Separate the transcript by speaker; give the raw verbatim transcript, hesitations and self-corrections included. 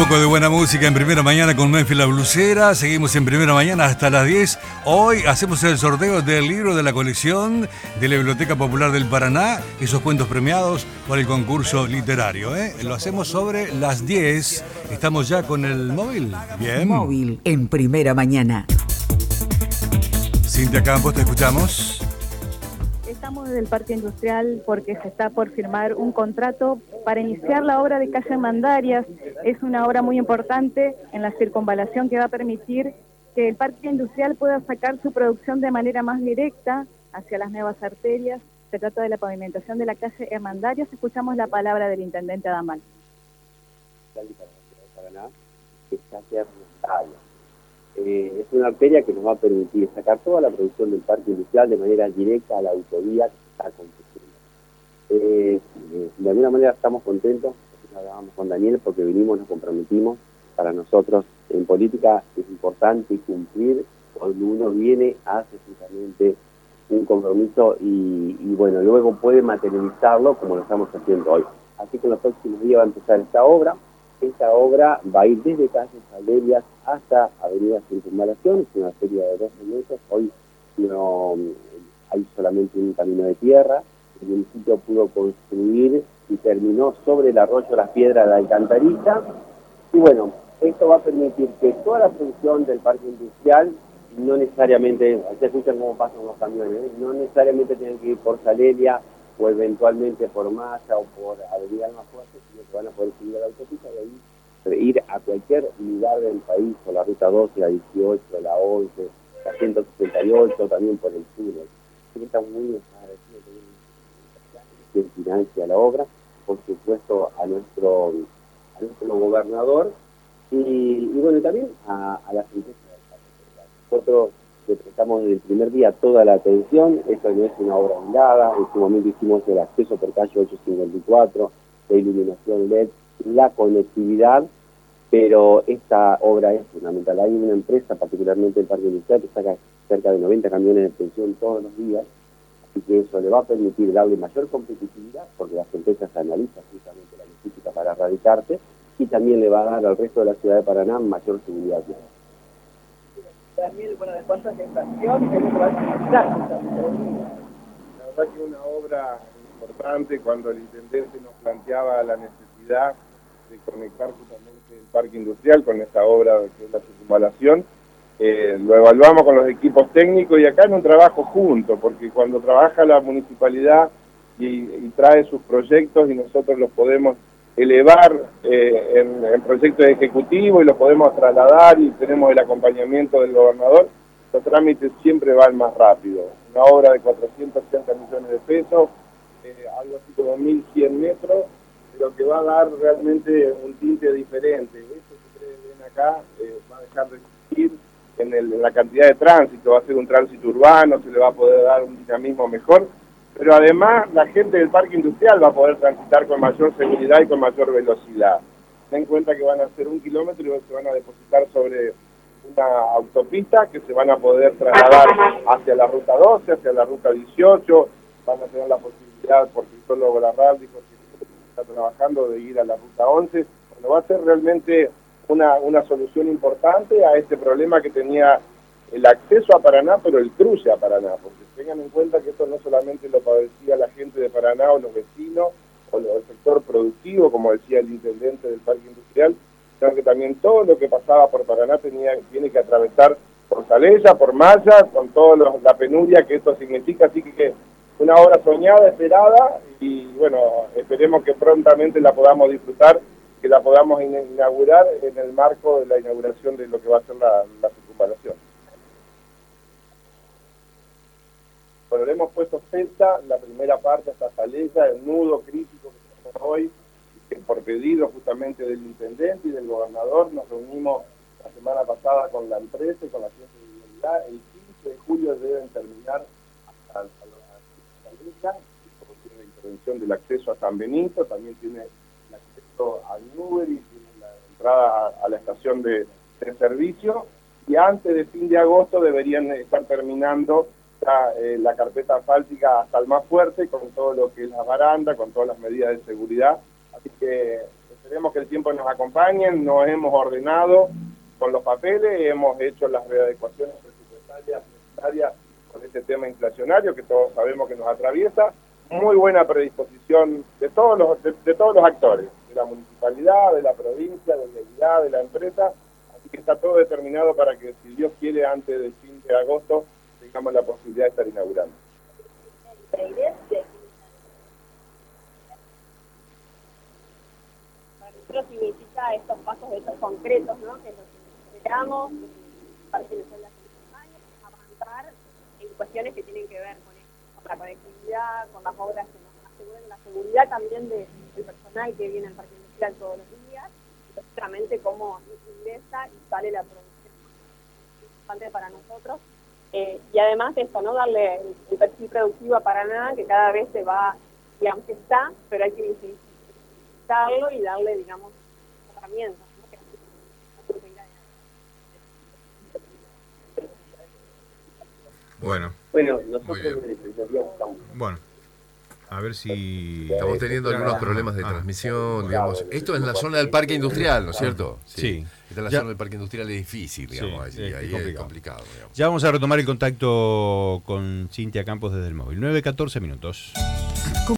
Speaker 1: poco de buena música en Primera Mañana con Memphis La Blusera. Seguimos en Primera Mañana hasta las diez. Hoy hacemos el sorteo del libro de la colección de la Biblioteca Popular del Paraná, esos cuentos premiados por el concurso literario. ¿eh? Lo hacemos sobre las diez. Estamos ya con el móvil. Bien.
Speaker 2: Móvil en Primera Mañana.
Speaker 1: Cintia Campos, te escuchamos.
Speaker 3: Estamos desde el Parque Industrial porque se está por firmar un contrato para iniciar la obra de calle Armandarias. Es una obra muy importante en la circunvalación que va a permitir que el Parque Industrial pueda sacar su producción de manera más directa hacia las nuevas arterias. Se trata de la pavimentación de la calle Armandarias. Escuchamos la palabra del intendente Adamal.
Speaker 4: Eh, es una arteria que nos va a permitir sacar toda la producción del parque industrial de manera directa a la autovía que está construyendo. Eh, eh, de alguna manera estamos contentos, hablábamos con Daniel porque vinimos, nos comprometimos. Para nosotros en política es importante cumplir cuando uno viene, hace justamente un compromiso y, y bueno, luego puede materializarlo como lo estamos haciendo hoy. Así que en los próximos días va a empezar esta obra. Esta obra va a ir desde calle Salderias hasta Avenida Circunvalación, es una serie de doce metros. Hoy no hay solamente un camino de tierra. El municipio pudo construir y terminó sobre el arroyo Las Piedras de Alcantarilla. Y bueno, esto va a permitir que toda la producción del parque industrial, no necesariamente, se escuchan cómo pasan los camiones, ¿eh? no necesariamente tienen que ir por Saleria o eventualmente por Massa o por Avenida Almafuerte, sino que van a poder subir a la autopista y ahí ir a cualquier lugar del país, por la ruta doce, la dieciocho, la once, la ciento sesenta y ocho, también por el sur. Así que estamos muy agradecidos de que financia la obra, por supuesto a nuestro, a nuestro gobernador y, y bueno, también a, a las empresas del parque. Nosotros le prestamos desde el primer día toda la atención. Esto no es una obra aislada. En su momento hicimos el acceso por calle ocho cincuenta y cuatro, la iluminación L E D, la conectividad, pero esta obra es fundamental. Hay una empresa, particularmente el Parque Industrial, que saca cerca de noventa camiones de pensión todos los días, así que eso le va a permitir darle mayor competitividad, porque las empresas analizan justamente la logística para radicarse, y también le va a dar al resto de la ciudad de Paraná mayor seguridad.
Speaker 5: Daniel, bueno, ¿de cuántas estaciones? ¿Qué es lo que va a necesitar? La verdad que una obra importante cuando el intendente nos planteaba la necesidad de conectar justamente el parque industrial con esta obra que es la circunvalación. Eh, lo evaluamos con los equipos técnicos y acá en un trabajo junto, porque cuando trabaja la municipalidad y, y trae sus proyectos y nosotros los podemos elevar eh, en, en proyectos ejecutivos y los podemos trasladar y tenemos el acompañamiento del gobernador, los trámites siempre van más rápido. Una obra de cuatrocientos ochenta millones de pesos, eh, algo así como mil cien metros, pero que va a dar realmente un tinte diferente. Esto que ustedes ven acá eh, va a dejar de existir en, el, en la cantidad de tránsito, va a ser un tránsito urbano, se le va a poder dar un dinamismo mejor, pero además la gente del parque industrial va a poder transitar con mayor seguridad y con mayor velocidad. Ten en cuenta que van a hacer un kilómetro y se van a depositar sobre una autopista que se van a poder trasladar hacia la ruta doce, hacia la ruta dieciocho, van a tener la posibilidad, porque solo Larral dijo que está trabajando, de ir a la ruta once. Bueno, va a ser realmente una, una solución importante a este problema que tenía el acceso a Paraná, pero el cruce a Paraná, porque tengan en cuenta que esto no solamente lo padecía la gente de Paraná o los vecinos, o el sector productivo, como decía el intendente del parque industrial, sino que también todo lo que pasaba por Paraná tenía, tiene que atravesar por Salella, por Malla, con toda la penuria que esto significa, así que una obra soñada, esperada, y bueno, esperemos que prontamente la podamos disfrutar, que la podamos inaugurar en el marco de la inauguración de lo que va a ser la, la circunvalación. Bueno, le hemos puesto fecha, la primera parte hasta Salella, el nudo crítico que tenemos hoy, que por pedido justamente del intendente y del gobernador, nos reunimos la semana pasada con la empresa y con la ciencia de vialidad. El quince de julio deben terminar hasta Salella, porque tiene la intervención del acceso a San Benito, también tiene el acceso al Newbery, tiene la entrada a, a la estación de, de servicio, y antes de fin de agosto deberían estar terminando La, eh, la carpeta asfáltica hasta el más fuerte, con todo lo que es la baranda, con todas las medidas de seguridad. Así que queremos que el tiempo nos acompañe, nos hemos ordenado con los papeles, hemos hecho las readecuaciones presupuestarias necesarias con este tema inflacionario que todos sabemos que nos atraviesa. Muy buena predisposición de todos los de, de todos los actores, de la municipalidad, de la provincia, de la entidad, de la empresa, así que está todo determinado para que, si Dios quiere, antes del fin de agosto tengamos la posibilidad de estar inaugurando.
Speaker 6: Para nosotros significa estos pasos, estos concretos, ¿no? Que los esperamos para que nosotros avanzar en cuestiones que tienen que ver con esto, con la conectividad, con las obras que nos aseguren la seguridad también de, del personal que viene al parque industrial todos los días, y lógicamente cómo ingresa y sale la producción. Es importante para nosotros. Eh, y además de esto, ¿no? Darle el, el perfil productivo a Paraná, que cada vez se va, digamos que está, pero hay que visibilizarlo y darle, digamos, herramientas, ¿no? Que
Speaker 7: Bueno.
Speaker 4: Bueno, nosotros estamos...
Speaker 7: Bueno. A ver si...
Speaker 8: Estamos teniendo algunos problemas de transmisión, digamos. Esto es en la zona del parque industrial, ¿no es cierto?
Speaker 7: Sí.
Speaker 8: Esta es la
Speaker 7: Ya.
Speaker 8: zona del parque industrial, es difícil, digamos.
Speaker 7: Sí,
Speaker 8: ahí
Speaker 7: es
Speaker 8: ahí es
Speaker 7: complicado.
Speaker 8: complicado, digamos.
Speaker 7: Ya vamos a retomar el contacto con Cintia Campos desde el móvil. nueve catorce minutos.